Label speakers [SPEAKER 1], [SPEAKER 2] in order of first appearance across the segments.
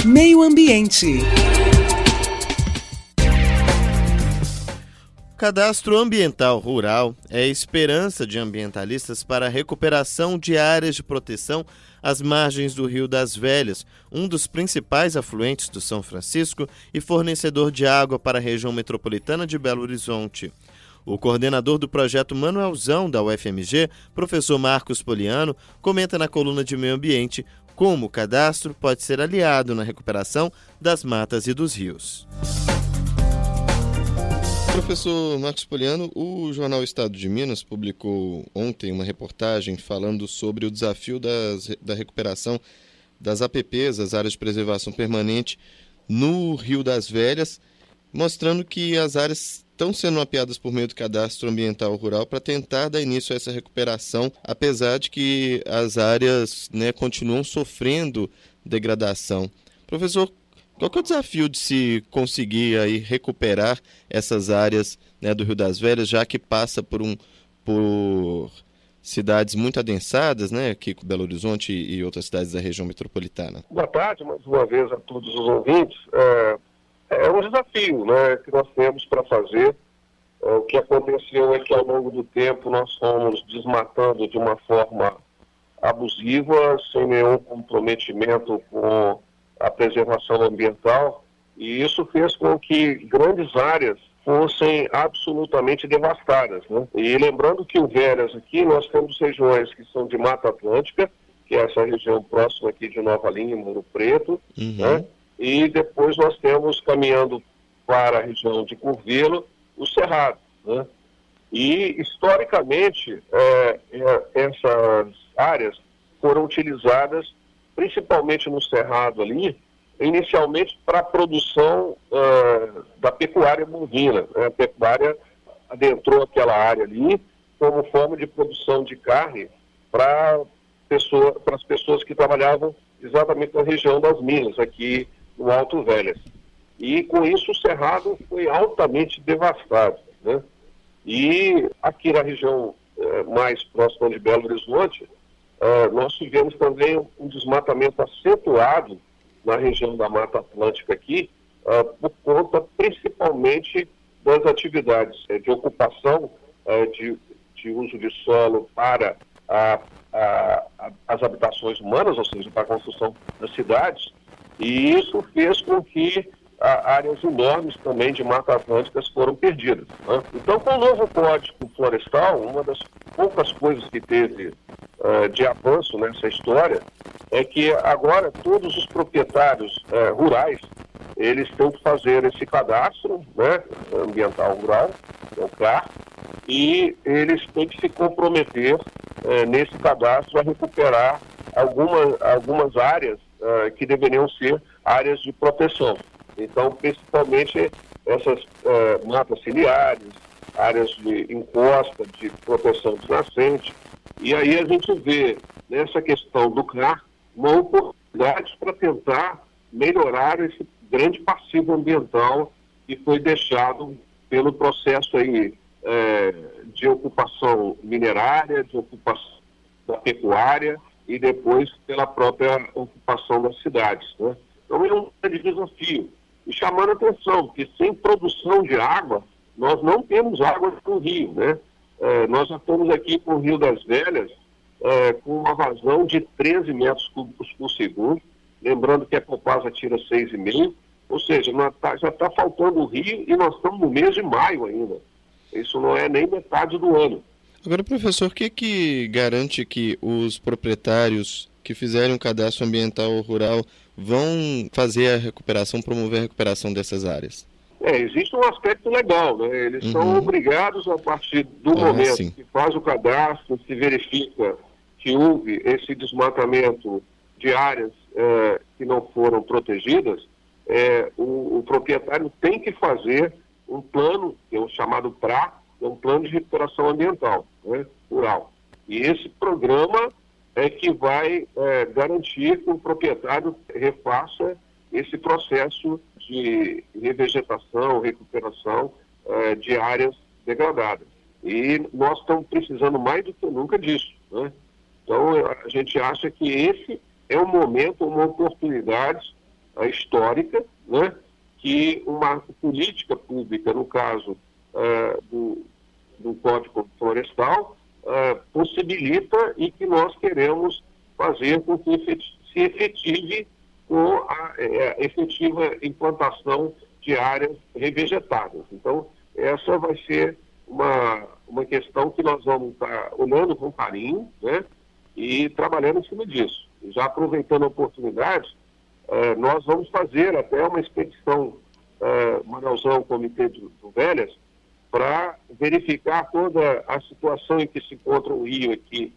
[SPEAKER 1] Meio Ambiente.
[SPEAKER 2] O Cadastro Ambiental Rural é a esperança de ambientalistas para a recuperação de áreas de proteção às margens do Rio das Velhas, um dos principais afluentes do São Francisco e fornecedor de água para a região metropolitana de Belo Horizonte. O coordenador do projeto Manuelzão da UFMG, professor Marcos Poliano, comenta na coluna de Meio Ambiente como o cadastro pode ser aliado na recuperação das matas e dos rios. Professor Marcos Poliano, o jornal Estado de Minas publicou ontem uma reportagem falando sobre o desafio da recuperação das APPs, as áreas de preservação permanente, no Rio das Velhas, mostrando que as áreas estão sendo mapeadas por meio do Cadastro Ambiental Rural para tentar dar início a essa recuperação, apesar de que as áreas, continuam sofrendo degradação. Professor, qual que é o desafio de se conseguir aí recuperar essas áreas, do Rio das Velhas, já que passa por cidades muito adensadas, aqui com Belo Horizonte e outras cidades da região metropolitana?
[SPEAKER 3] Boa tarde, mais uma vez, a todos os ouvintes. É um desafio, que nós temos para fazer. O que aconteceu é que ao longo do tempo nós fomos desmatando de uma forma abusiva, sem nenhum comprometimento com a preservação ambiental, e isso fez com que grandes áreas fossem absolutamente devastadas. E lembrando que o Velhas aqui, nós temos regiões que são de Mata Atlântica, que é essa região próxima aqui de Nova Lima, Muro Preto, e depois nós temos, caminhando para a região de Curvelo, o Cerrado. E, historicamente, essas áreas foram utilizadas, principalmente no Cerrado ali, inicialmente para a produção da pecuária bovina. A pecuária adentrou aquela área ali como forma de produção de carne para as pessoas que trabalhavam exatamente na região das minas, aqui no Alto Velhas. E com isso o Cerrado foi altamente devastado. E aqui na região mais próxima de Belo Horizonte, nós tivemos também um desmatamento acentuado na região da Mata Atlântica aqui, por conta principalmente das atividades de ocupação, de uso de solo para as habitações humanas, ou seja, para a construção das cidades, e isso fez com que áreas enormes também de Mata Atlânticas foram perdidas. Então, com o novo Código Florestal, uma das poucas coisas que teve de avanço nessa história é que agora todos os proprietários rurais, eles têm que fazer esse cadastro ambiental rural, o CAR, e eles têm que se comprometer nesse cadastro a recuperar algumas áreas que deveriam ser áreas de proteção. Então, principalmente essas matas ciliares, áreas de encosta, de proteção de nascente. E aí a gente vê nessa questão do CAR uma oportunidade para tentar melhorar esse grande passivo ambiental que foi deixado pelo processo aí, de ocupação minerária, de ocupação da pecuária e depois pela própria ocupação das cidades. Então é um grande desafio. E chamando a atenção, que sem produção de água, nós não temos água no rio. Nós já estamos aqui com o Rio das Velhas com uma vazão de 13 metros cúbicos por segundo, lembrando que a Copasa tira 6,5, ou seja, já está faltando o rio e nós estamos no mês de maio ainda. Isso não é nem metade do ano.
[SPEAKER 2] Agora, professor, o que garante que os proprietários que fizerem um cadastro ambiental rural vão fazer a recuperação, promover a recuperação dessas áreas?
[SPEAKER 3] Existe um aspecto legal, Eles são obrigados, a partir do momento que faz o cadastro, se verifica que houve esse desmatamento de áreas que não foram protegidas, o proprietário tem que fazer um plano, que é o chamado PRA, que é um plano de recuperação ambiental rural. E esse programa é que vai garantir que o proprietário refaça esse processo de revegetação, recuperação de áreas degradadas. E nós estamos precisando mais do que nunca disso. Então, a gente acha que esse é um momento, uma oportunidade histórica, né, que uma política pública, no caso do Código Florestal, possibilita e que nós queremos fazer com que se efetive com a efetiva implantação de áreas revegetáveis. Então, essa vai ser uma questão que nós vamos estar olhando com carinho, né, e trabalhando em cima disso. Já aproveitando a oportunidade, nós vamos fazer até uma expedição, Manuelzão, Comitê do Velhas, para verificar toda a situação em que se encontra o rio aqui,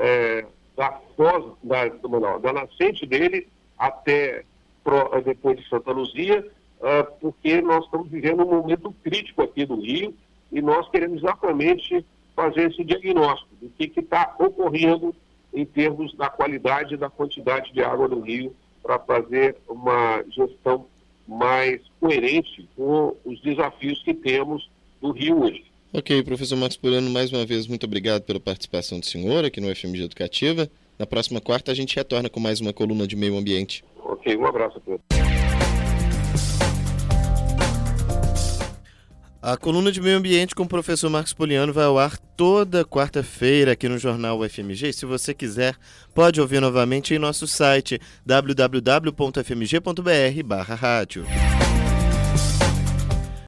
[SPEAKER 3] da nascente dele até depois de Santa Luzia, porque nós estamos vivendo um momento crítico aqui do rio e nós queremos exatamente fazer esse diagnóstico do que está ocorrendo em termos da qualidade e da quantidade de água do rio, para fazer uma gestão mais coerente com os desafios que temos do rio hoje.
[SPEAKER 2] Ok, professor Marcos Poliano, mais uma vez, muito obrigado pela participação do senhor aqui no FMG Educativa. Na próxima quarta a gente retorna com mais uma coluna de meio ambiente.
[SPEAKER 3] Ok, um abraço a todos.
[SPEAKER 2] A coluna de meio ambiente com o professor Marcos Poliano vai ao ar toda quarta-feira aqui no Jornal UFMG. Se você quiser, pode ouvir novamente em nosso site www.fmg.br/rádio.